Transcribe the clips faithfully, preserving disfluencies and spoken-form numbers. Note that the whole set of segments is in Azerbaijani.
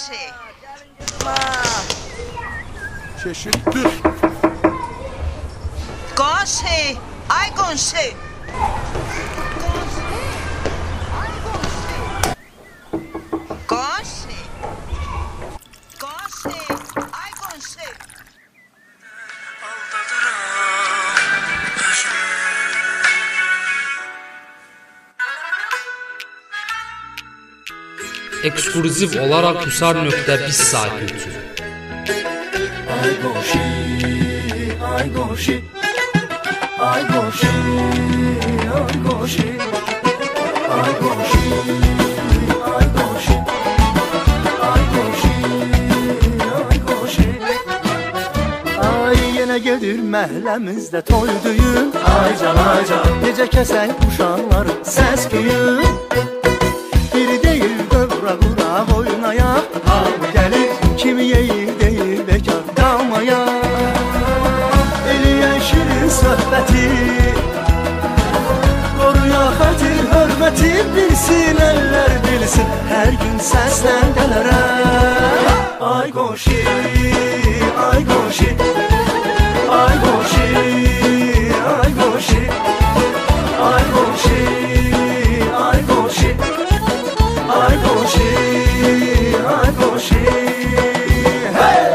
Qonşu. Çeşittir. Qonşu. Ay qonşu. Qonşu. Qonşu. Ay qonşu. Ekskluziv olaraq Qusar nöqtə biz saytı üçün. Ay qonşu, ay qonşu, ay qonşu, ay qonşu, ay qonşu, ay qonşu, ay qonşu, ay qonşu. Ay yenə gedir məhəlləmizdə toy düyün. Ay can, ay can, necə kəsən uşaqlar səs güyün. Biri deyir qıvra qura oynaya, hamı gəlir kimi yeyir deyir bekar qalmaya. Eləyən şirin söhbəti, qoruya xətir hörməti, bilsin əllər bilsin, hər gün səslən gələrəm. Ay qonşu, ay qonşu, ay qonşu, ay qonşu, ay qonşu, ay qonşu, ay qonşu, ay qonşu. Hey!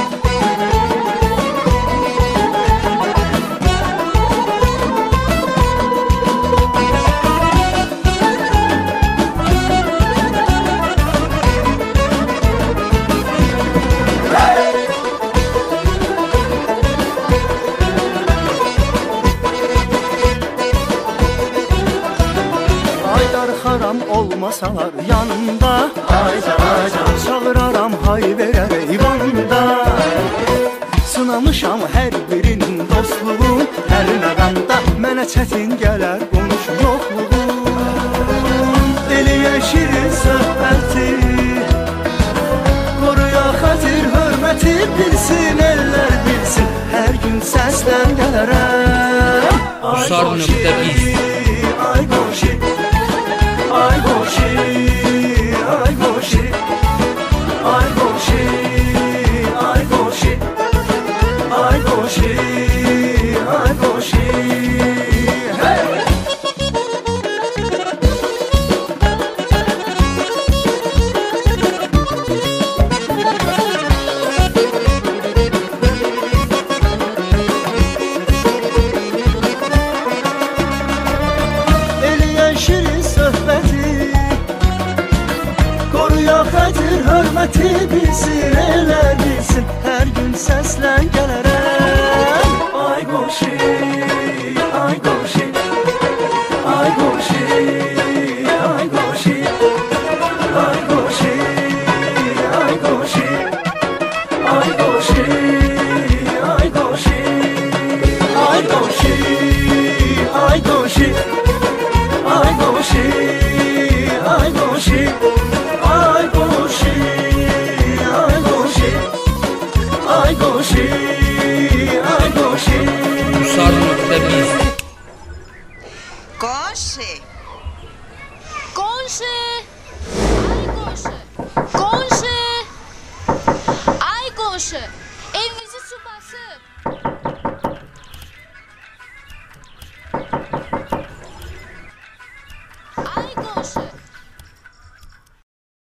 Haram olmasalar yanımda, ay can, ay can, çağıraram hay verər eyvanda. Sınamışam hər birinin dostluğu, hər məqamda mənə çətin gələr qonuş yoxluğun. Eləyən şirin söhbəti, qoruya xətir hörməti, bilsin əllər bilsin, hər gün səslən gələrəm. Qusar nöqtə biz. Ay qonşu, ay qonşu, ay qonşu, ay qonşu, ay qonşu, ay qonşu, ay qonşu. Hey! Eləyən şirin söhbəti, qoruya xətir hörməti, bilsin elə bilsin, hər gün səslən gələrəm. Ay qonşu, ay qonşu, ay qonşu, ay qonşu, ay qonşu, ay qonşu, ay qonşu, ay qonşu, ay qonşu, ay qonşu, ay qonşu, ay qonşu, ay qonşu, ay qonşu, ay qonşu, ay qonşu. Qusar nöqtə biz. Qonşu. Qonşu! Ay qonşu! Qonşu! Ay qonşu! Evimizi su basıb.